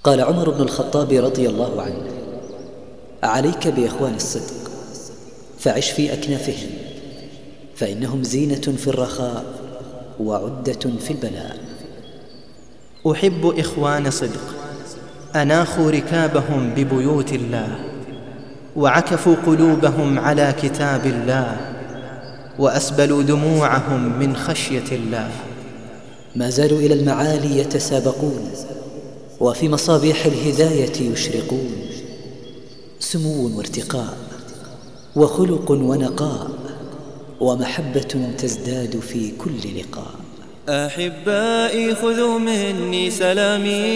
قال عمر بن الخطاب رضي الله عنه: عليك بإخوان الصدق، فعش في أكنافهم، فإنهم زينة في الرخاء وعدة في البلاء. أحب إخوان صدق أناخوا ركابهم ببيوت الله، وعكفوا قلوبهم على كتاب الله، وأسبلوا دموعهم من خشية الله. ما زالوا إلى المعالي يتسابقون، وفي مصابيح الهداية يشرقون. سمو وارتقاء، وخلق ونقاء، ومحبة تزداد في كل لقاء. أحبائي خذوا مني سلامي،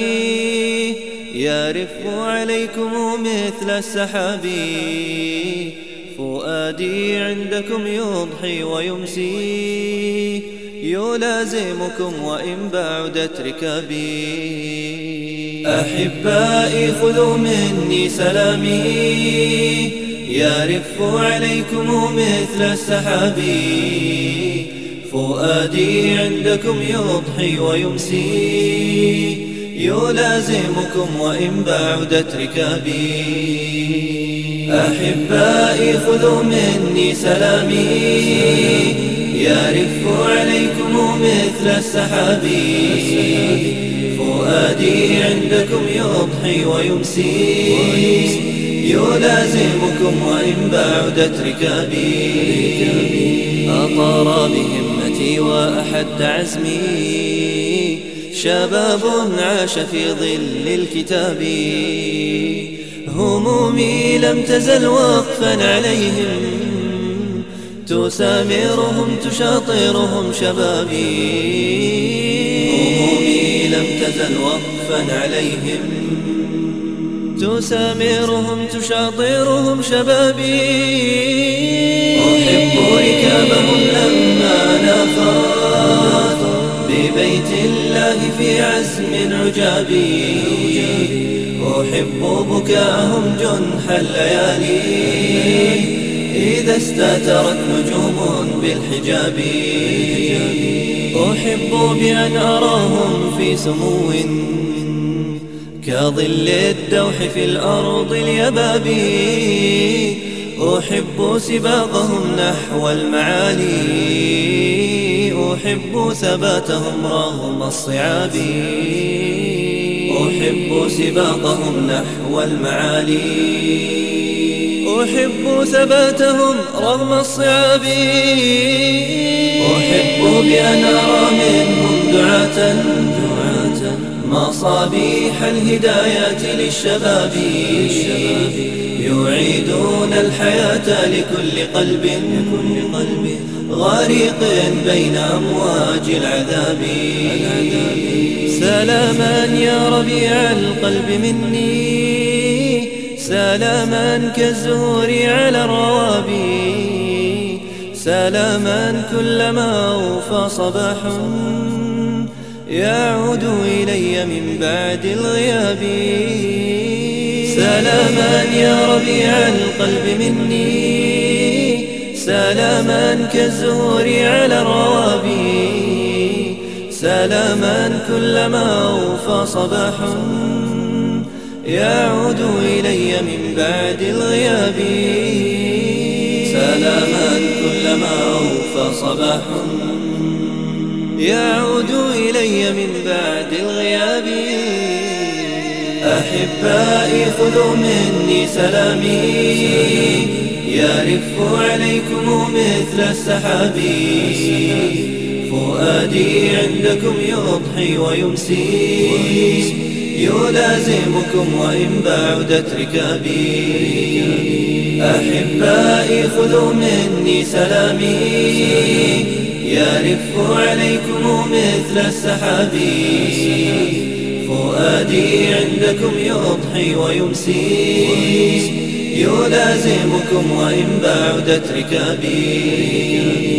يرف عليكم مثل السحاب. فؤادي عندكم يضحي ويمسي، يلازمكم وإن بعدت ركابي. أحبائي خذوا مني سلامي، يرف عليكم مثل السحاب. فؤادي عندكم يضحي ويمسي، يلازمكم وإن بعدت ركابي. أحبائي خذوا مني سلامي، يرف عليكم مثل السحاب. فؤادي عندكم يضحي ويمسي، يلازمكم وإن بعدت ركابي. أطار بهمتي وأحد عزمي، شباب عاش في ظل الكتاب. همومي لم تزل وقفا عليهم، تسامرهم تشاطرهم شبابي. همومي لم تزل وقفا عليهم، تسامرهم تشاطرهم شبابي. أحب ركابهم لما نافات ببيت الله في عزم عجابي. أحب بكاءهم جنح الليالي، إذا استترت نجوم بالحجاب. أحب بأن أراهم في سمو كظل الدوح في الأرض اليبابي. أحب سباقهم نحو المعالي، أحب ثباتهم رغم الصعاب. أحب سباقهم نحو المعالي، أحب ثباتهم رغم الصعاب. أحب بأن أرى منهم دعاة مصابيح الهدايات للشباب. يعيدون الحياة لكل قلب غريق بين أمواج العذاب. سلاما يا ربيع القلب مني، سلاما كالزهور على الروابي. سلاما كلما أوفى صباح يعود إلي من بعد الغياب. سلاما يا ربيع القلب مني، سلاما كالزهور على الروابي. سلاما كلما أوفى صباح يعود إلي من بعد الغياب. سلاما كلما أوفى صباح يعود إلي من بعد الغياب. أحبائي خذوا مني سلامي، يرف عليكم مثل السحاب. فؤادي عندكم يضحي ويمسي، يلازمكم وإن بعدت ركابي. أحبائي خذوا مني سلامي، يرف عليكم مثل السحاب. فؤادي عندكم يضحي ويمسي، يلازمكم وإن بعدت ركابي.